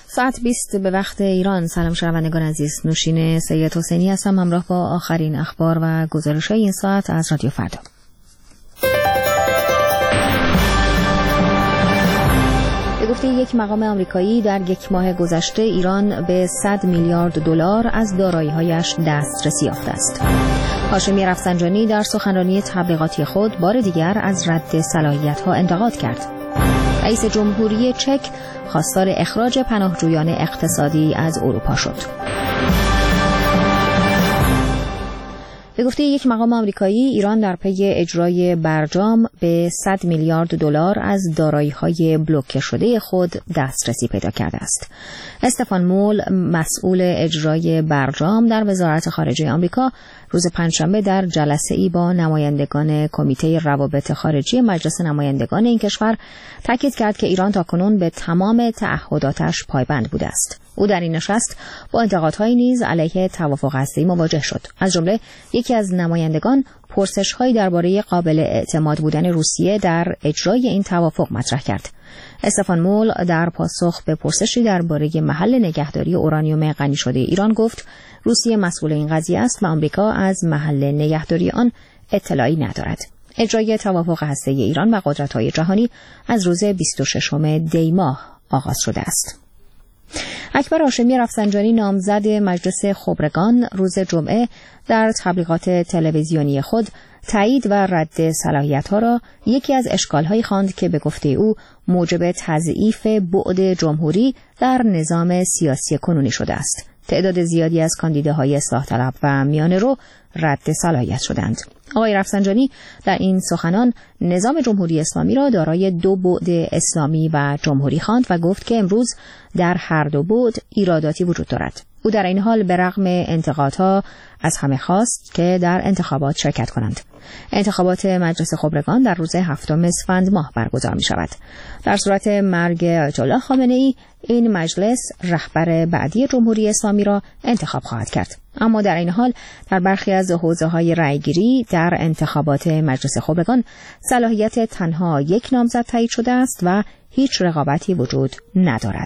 ساعت 20 به وقت ایران. سلام شنوندگان عزیز، نوشین سید حسینی هستم همراه با آخرین اخبار و گزارش‌های این ساعت از رادیو فردا. به گفته یک مقام آمریکایی در یک ماه گذشته ایران به 100 میلیارد دلار از دارایی‌هایش دسترسی یافته است. هاشمی رفسنجانی در سخنرانی تبلیغاتی خود بار دیگر از رد صلاحیت‌ها انتقاد کرد. رئیس جمهوری چک خواستار اخراج پناهجویان اقتصادی از اروپا شد. به گفته یک مقام آمریکایی ایران در پی اجرای برجام به 100 میلیارد دلار از دارایی‌های بلوکه شده خود دسترسی پیدا کرده است. استفان مول مسئول اجرای برجام در وزارت خارجه آمریکا روز پنجشنبه در جلسه‌ای با نمایندگان کمیته روابط خارجی مجلس نمایندگان این کشور تاکید کرد که ایران تاکنون به تمام تعهداتش پایبند بوده است. او در این نشست با انتقادهایی نیز علیه توافق هسته‌ای مواجه شد. از جمله یکی از نمایندگان پرسش‌هایی درباره قابل اعتماد بودن روسیه در اجرای این توافق مطرح کرد. استفان مول در پاسخ به پرسشی درباره محل نگهداری اورانیوم غنی شده ایران گفت روسیه مسئول این قضیه است و آمریکا از محل نگهداری آن اطلاعی ندارد. اجرای توافق هسته‌ای ایران و قدرت‌های جهانی از روز 26 دی ماه آغاز شده است. اکبر هاشمی رفسنجانی نامزد مجلس خبرگان روز جمعه در تبلیغات تلویزیونی خود تایید و رد صلاحیت‌ها را یکی از اشکال‌هایی خواند که به گفته او موجب تضعیف بعد جمهوری در نظام سیاسی کنونی شده است. تعداد زیادی از کاندیداهای اصلاح طلب و میانه‌رو رد صلاحیت شدند. آقای رفسنجانی در این سخنان نظام جمهوری اسلامی را دارای دو بعد اسلامی و جمهوری خواند و گفت که امروز در هر دو بعد ایراداتی وجود دارد. او در این حال به رغم انتقادها از همه خواست که در انتخابات شرکت کنند. انتخابات مجلس خبرگان در روز 7 اسفند ماه برگزار می شود. در صورت مرگ آیت الله خامنه‌ای این مجلس رهبر بعدی جمهوری اسلامی را انتخاب خواهد کرد. اما در این حال در برخی از حوزه‌های رأیگیری در انتخابات مجلس خبرگان صلاحیت تنها یک نامزد تایید شده است و هیچ رقابتی وجود ندارد.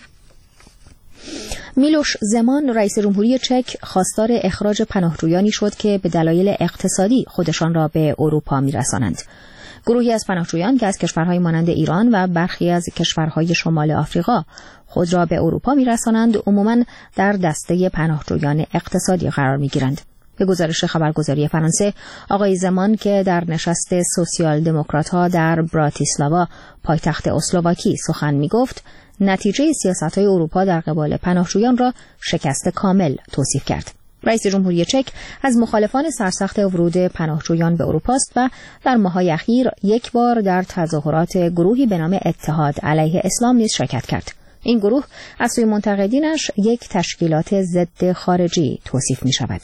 میلوش زمان رئیس جمهوری چک خواستار اخراج پناهجویانی شد که به دلایل اقتصادی خودشان را به اروپا می‌رسانند. گروهی از پناهجویان که از کشورهای مانند ایران و برخی از کشورهای شمال آفریقا خود را به اروپا می‌رسانند عموماً در دسته پناهجویان اقتصادی قرار می‌گیرند. به گزارش خبرگزاری فرانسه، آقای زمان که در نشست سوسیال دموکرات‌ها در براتیسلاوا پایتخت اسلواکی سخن می‌گفت، نتیجه سیاست‌های اروپا در قبال پناهجویان را شکست کامل توصیف کرد. رئیس جمهوری چک از مخالفان سرسخت ورود پناهجویان به اروپا است و در ماه‌های اخیر یک بار در تظاهرات گروهی به نام اتحاد علیه اسلام نیز شرکت کرد. این گروه از سوی منتقدینش یک تشکیلات ضد خارجی توصیف می‌شود.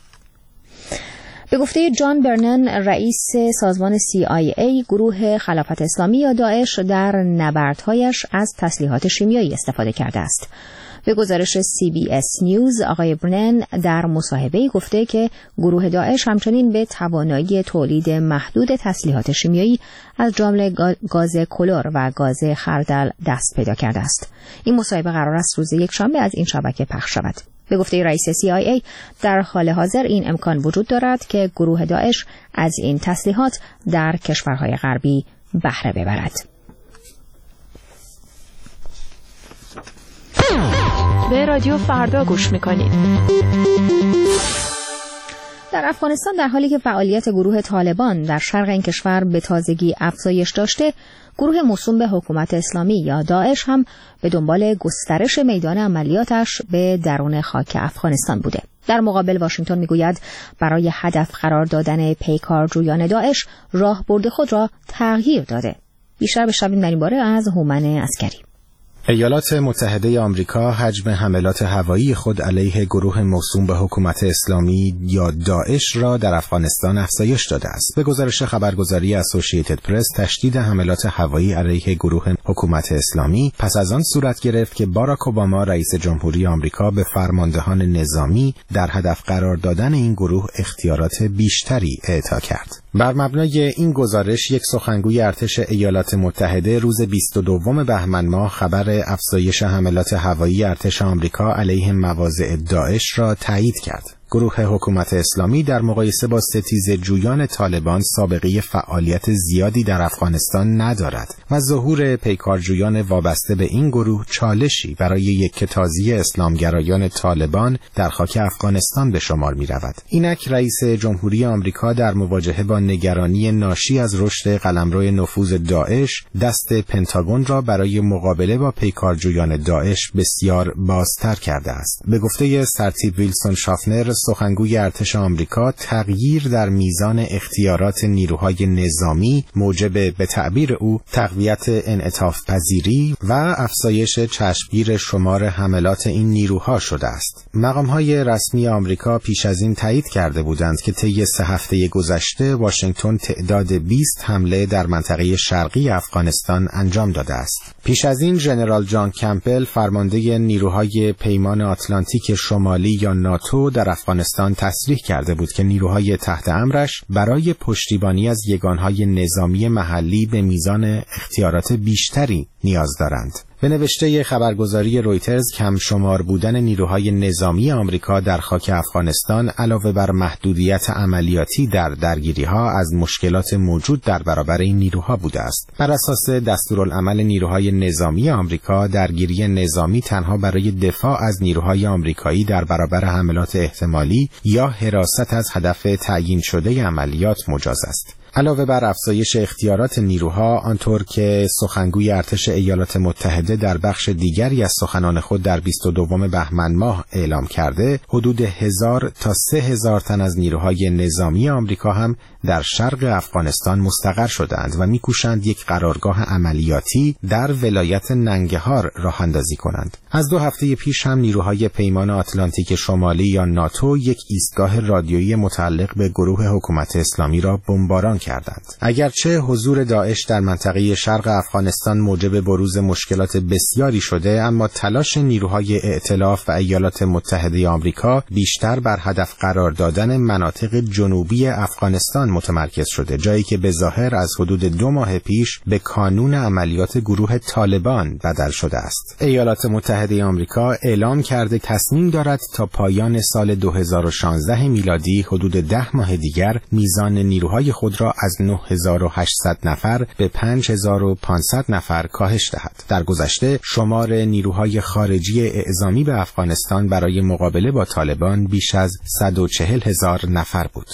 به گفته جان برنن رئیس سازمان CIA، گروه خلافت اسلامی یا داعش در نبردهایش از تسلیحات شیمیایی استفاده کرده است. به گزارش CBS نیوز، آقای برنن در مصاحبه‌ای گفته که گروه داعش همچنین به توانایی تولید محدود تسلیحات شیمیایی از جمله گاز کلور و گاز خردل دست پیدا کرده است. این مصاحبه قرار است روز یکشنبه از این شبکه پخش شود. به گفته رئیس CIA در حال حاضر این امکان وجود دارد که گروه داعش از این تسلیحات در کشورهای غربی بهره ببرد. به رادیو فردا گوش میکنید. در افغانستان در حالی که فعالیت گروه طالبان در شرق این کشور به تازگی افزایش داشته، گروه موسوم به حکومت اسلامی یا داعش هم به دنبال گسترش میدان عملیاتش به درون خاک افغانستان بوده. در مقابل واشنگتن میگوید برای هدف قرار دادن پیکارجویان داعش راهبرد خود را تغییر داده. بیشتر بشنویم در این باره از هومن عسکری. ایالات متحده آمریکا حجم حملات هوایی خود علیه گروه موسوم به حکومت اسلامی یا داعش را در افغانستان افزایش داده است. به گزارش خبرگزاری اسوسییتد پرس، تشدید حملات هوایی علیه گروه حکومت اسلامی پس از آن صورت گرفت که باراک اوباما رئیس جمهوری آمریکا به فرماندهان نظامی در هدف قرار دادن این گروه اختیارات بیشتری اعطا کرد. بر مبنای این گزارش، یک سخنگوی ارتش ایالات متحده روز 22 بهمن ماه خبر افزایش حملات هوایی ارتش آمریکا علیه مواضع داعش را تایید کرد. گروه حکومت اسلامی در مقایسه با ستیزجویان طالبان سابقه فعالیت زیادی در افغانستان ندارد و ظهور پیکارجویان وابسته به این گروه چالشی برای یکتازی اسلامگرایان طالبان در خاک افغانستان به شمار می رود. اینک رئیس جمهوری آمریکا در مواجهه با نگرانی ناشی از رشد قلمرو نفوذ داعش دست پنتاگون را برای مقابله با پیکارجویان داعش بسیار بازتر کرده است. به گفته سرتیپ ویلسون شافنر، سخنگوی ارتش آمریکا، تغییر در میزان اختیارات نیروهای نظامی موجب به تعبیر او تقویت انعطاف پذیری و افزایش چشمگیر شمار حملات این نیروها شده است. مقامهای رسمی آمریکا پیش از این تایید کرده بودند که طی 3 هفته گذشته واشنگتن تعداد 20 حمله در منطقه شرقی افغانستان انجام داده است. پیش از این ژنرال جان کمپبل، فرمانده نیروهای پیمان آتلانتیک شمالی یا ناتو در افغانستان تصریح کرده بود که نیروهای تحت امرش برای پشتیبانی از یگانهای نظامی محلی به میزان اختیارات بیشتری نیاز دارند. به نوشته خبرگزاری رویترز، کم شمار بودن نیروهای نظامی آمریکا در خاک افغانستان علاوه بر محدودیت عملیاتی در درگیری‌ها از مشکلات موجود در برابر این نیروها بوده است. بر اساس دستورالعمل نیروهای نظامی آمریکا، درگیری نظامی تنها برای دفاع از نیروهای آمریکایی در برابر حملات احتمالی یا حراست از هدف تعیین شده عملیات مجاز است. علاوه بر افزایش اختیارات نیروها، آنطور که سخنگوی ارتش ایالات متحده در بخش دیگری از سخنان خود در 22 بهمن ماه اعلام کرده، حدود 1000 تا 3000 تن از نیروهای نظامی آمریکا هم در شرق افغانستان مستقر شدند و می‌کوشند یک قرارگاه عملیاتی در ولایت ننگهار راه اندازی کنند. از 2 هفته پیش هم نیروهای پیمان آتلانتیک شمالی یا ناتو یک ایستگاه رادیویی متعلق به گروه حکومت اسلامی را بمباران کردند. اگرچه حضور داعش در منطقه شرق افغانستان موجب بروز مشکلات بسیاری شده، اما تلاش نیروهای ائتلاف و ایالات متحده آمریکا بیشتر بر هدف قرار دادن مناطق جنوبی افغانستان متمرکز شده، جایی که به ظاهر از حدود 2 ماه پیش به کانون عملیات گروه طالبان بدل شده است. ایالات متحده آمریکا اعلام کرده تصمیم دارد تا پایان سال 2016 میلادی حدود 10 ماه دیگر میزان نیروهای خود را از 9800 نفر به 5500 نفر کاهش دهد. در گذشته شمار نیروهای خارجی اعزامی به افغانستان برای مقابله با طالبان بیش از 140,000 نفر بود.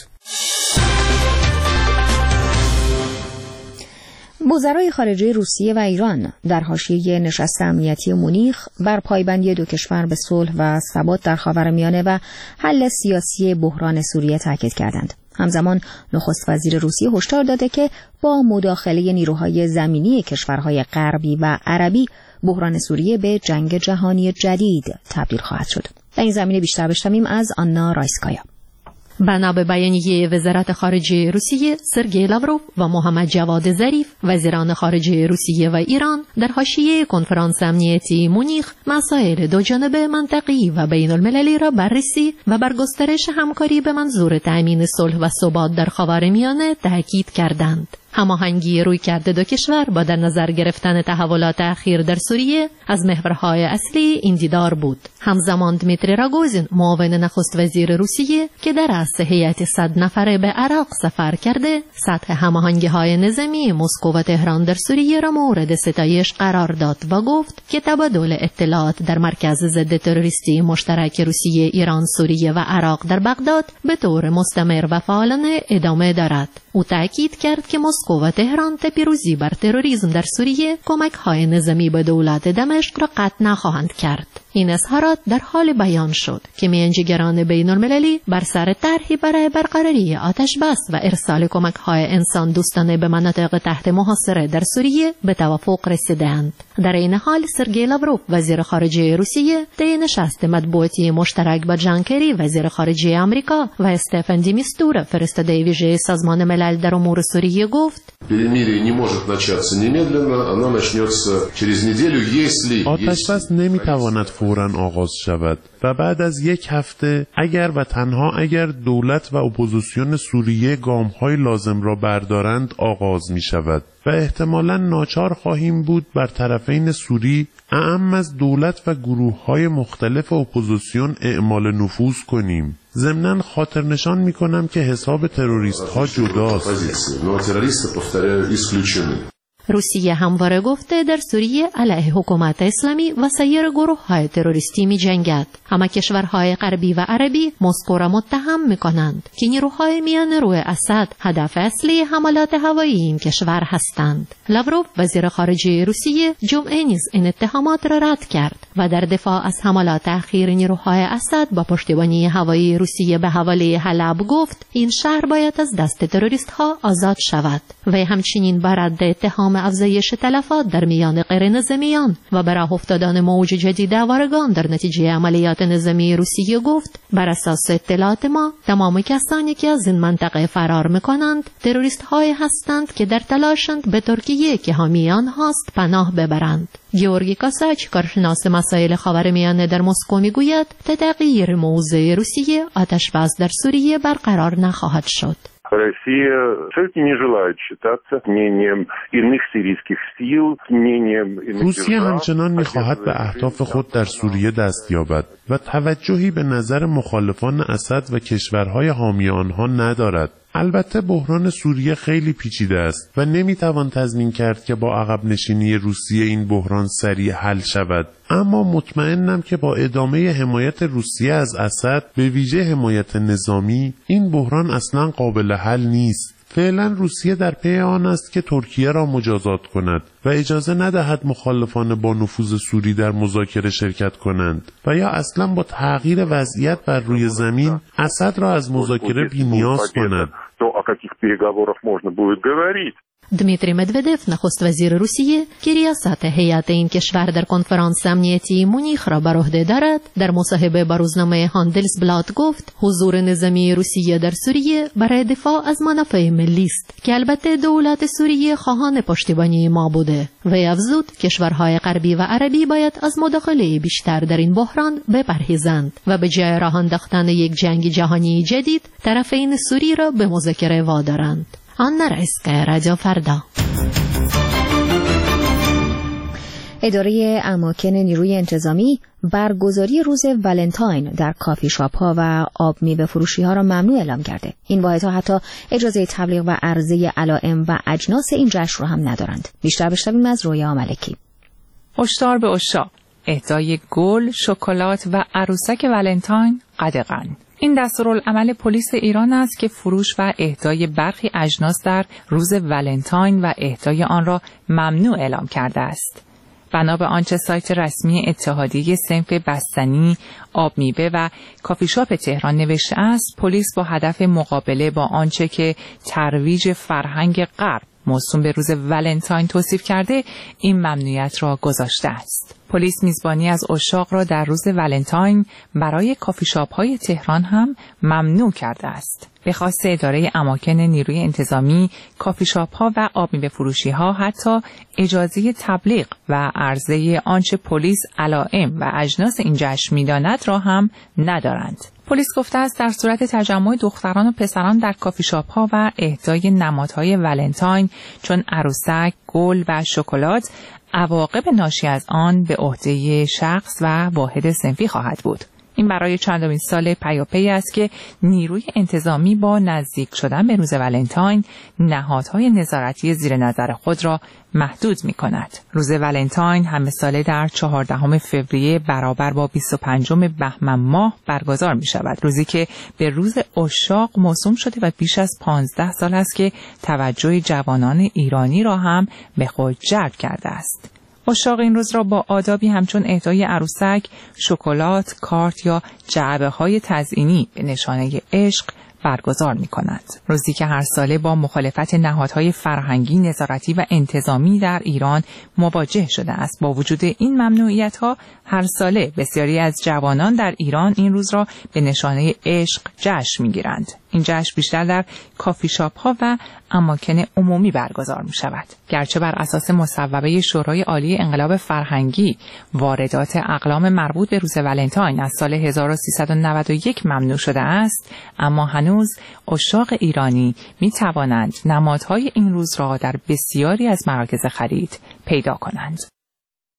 وزرای خارجه روسیه و ایران در حاشیه نشست امنیتی مونیخ بر پایبندی 2 کشور به صلح و ثبات در خاورمیانه و حل سیاسی بحران سوریه تاکید کردند. همزمان نخست وزیر روسیه هشدار داده که با مداخله نیروهای زمینی کشورهای غربی و عربی بحران سوریه به جنگ جهانی جدید تبدیل خواهد شد. در این زمینه بیشتر بشنویم از آنا رایسکایا. بنا به بیانیه وزارت خارجه روسیه، سرگئی لاوروف و محمد جواد ظریف، وزیران خارجه روسیه و ایران، در حاشیه کنفرانس امنیتی مونیخ مسائل دوجانبه منطقی و بین المللی را بررسی و بر گسترش همکاری به منظور تأمین صلح و ثبات در خاورمیانه تاکید کردند. هماهنگی رویکرد 2 کشور با در نظر گرفتن تحولات اخیر در سوریه از محورهای اصلی این دیدار بود. همزمان دمیتری راگوزین، معاون نخست وزیر روسیه که در رأس هیئت 100 نفره به عراق سفر کرده، سطح هماهنگی‌های نظامی مسکو و تهران در سوریه را مورد ستایش قرار داد و گفت که تبادل اطلاعات در مرکز ضد تروریستی مشترک روسیه، ایران، سوریه و عراق در بغداد به طور مستمر و فعالانه ادامه دارد. او تأکید کرد که مسکو و تهران تا پیروزی بر تروریسم در سوریه کمک‌های نظامی به دولت دمشق را قطع نخواهند کرد. این اظهارات در حال بیان شد که میانجیگران بین‌المللی بر سر طرحی برای برقراری آتش بس و ارسال کمک‌های انسان دوستانه به مناطق تحت محاصره در سوریه به توافق رسیدند. در این حال سرگئی لاوروف، وزیر خارجه روسیه، طی نشست مطبوعاتی مشترک با جان کری، وزیر خارجه آمریکا، و استفن دی میستورا، فرستاده ویژه سازمان ملل در امور سوریه، گفت: آتش بس نمیتواند فوراً آغاز شود و بعد از 1 هفته اگر و تنها اگر دولت و اپوزیسیون سوریه گام‌های لازم را بردارند آغاز می شود. و احتمالاً ناچار خواهیم بود بر طرفین سوری اعم از دولت و گروه‌های مختلف اپوزیسیون اعمال نفوذ کنیم. ضمناً خاطر نشان می‌کنم که حساب تروریست‌ها جداست. روسیه همواره گفته در سوریه علیه حکومت اسلامی و سایر گروه‌های تروریستی می‌جنگد. اما کشورهای غربی و عربی مسکو را متهم می‌کنند که نیروهای میانه‌رو اسد هدف اصلی حملات هوایی این کشور هستند. لاوروف وزیر خارجه روسیه جمعه نیز این اتهامات را رد کرد و در دفاع از حملات اخیر نیروهای اسد با پشتیبانی هوایی روسیه به حواله حلب گفت این شهر باید از دست تروریست‌ها آزاد شود. و همچنین بر رد اتهام افزایش تلفات در میان غیر نظامیان و به راه افتادن موج جدید آوارگان در نتیجه عملیات نظامی روسیه گفت بر اساس اطلاعات ما تمام کسانی که از این منطقه فرار می‌کنند تروریست‌هایی هستند که در تلاشند به ترکیه که حامی آنهاست پناه ببرند. گیورگی کاساچ کارشناس مسائل خاورمیانه در مسکو میگوید تغییر موضع روسیه آتش‌بس در سوریه برقرار نخواهد شد. Россия все-таки не желает считаться мнением иных сирийских сил, мнением иных روسیه همچنان می‌خواهد به اهداف خود در سوریه دست یابد و توجهی به نظر مخالفان اسد و کشورهای حامی آنها ندارد. البته بحران سوریه خیلی پیچیده است و نمیتوان تضمین کرد که با عقب نشینی روسیه این بحران سریع حل شود. اما مطمئنم که با ادامه حمایت روسیه از اسد به ویژه حمایت نظامی این بحران اصلا قابل حل نیست. فعلا روسیه در پی آن است که ترکیه را مجازات کند و اجازه ندهد مخالفان با نفوذ سوری در مذاکره شرکت کنند و یا اصلا با تغییر وضعیت بر روی زمین اسد را از مذاکره بی‌نیاز کند. دمیتری مدودف نخست وزیر روسیه که ریاست هیئت این کشور در کنفرانس امنیتی مونیخ را بر عهده دارد در مصاحبه با روزنامه هاندلسبلات گفت حضور نظامی روسیه در سوریه برای دفاع از منافع ملی است که البته دولت سوریه خواهان پشتیبانی ما بوده و افزود کشورهای غربی و عربی باید از مداخله بیشتر در این بحران بپرهیزند و به جای راه انداختن یک جنگ جهانی جدید طرفین سوری را به مذاکره وادارند. آن رئیسکه رادیو فردا. اداره اماکن نیروی انتظامی برگزاری روز ولنتاین در کافی شاپ ها و آب میوه فروشی ها را ممنوع اعلام کرده. این واحدها حتی اجازه تبلیغ و عرضه علائم و اجناس این جشن را هم ندارند. بیشتر بشنویم از رویا ملکی. هشدار به عشاق: اهدای گل، شکلات و عروسک ولنتاین قدغن. این دستورالعمل پلیس ایران است که فروش و اهدای برخی اجناس در روز ولنتاین و اهدای آن را ممنوع اعلام کرده است. بنا به آنچه سایت رسمی اتحادیه صنف بستنی، آب میوه و کافی شاپ تهران نوشته است، پلیس با هدف مقابله با آنچه که ترویج فرهنگ غرب موسوم به روز ولنتاین توصیف کرده، این ممنوعیت را گذاشته است. پلیس میزبانی از عشاق را در روز ولنتاین برای کافی شاپ های تهران هم ممنوع کرده است. به خواست اداره اماکن نیروی انتظامی، کافی شاپ ها و آب میوه فروشی ها حتی اجازه تبلیغ و عرضه آنچه پلیس علائم و اجناس این جشن می‌داند را هم ندارند. پلیس گفته است در صورت تجمع دختران و پسران در کافی شاپ ها و اهدای نمادهای ولنتاین چون عروسک، گل و شکلات، عواقب ناشی از آن به عهده شخص و واحد صنفی خواهد بود. این برای چندمین سال پیاپی است که نیروی انتظامی با نزدیک شدن به روز ولنتاین نهادهای نظارتی زیر نظر خود را محدود می کند. روز ولنتاین همه ساله در 14 فوریه برابر با 25 بهمن ماه برگزار می شود. روزی که به روز عشاق موسوم شده و بیش از 15 سال است که توجه جوانان ایرانی را هم به خود جلب کرده است. عشاق این روز را با آدابی همچون اهدای عروسک، شکلات، کارت یا جعبه‌های تزئینی به نشانه عشق برگزار می‌کنند. روزی که هر ساله با مخالفت نهادهای فرهنگی، نظارتی و انتظامی در ایران مواجه شده است. با وجود این ممنوعیت‌ها، هر ساله بسیاری از جوانان در ایران این روز را به نشانه عشق جشن می‌گیرند. این جشن بیشتر در کافی شاپ ها و اماکن عمومی برگزار می شود. گرچه بر اساس مصوبه شورای عالی انقلاب فرهنگی واردات اقلام مربوط به روز ولنتاین از سال 1391 ممنوع شده است، اما هنوز عشاق ایرانی می توانند نمادهای این روز را در بسیاری از مراکز خرید پیدا کنند.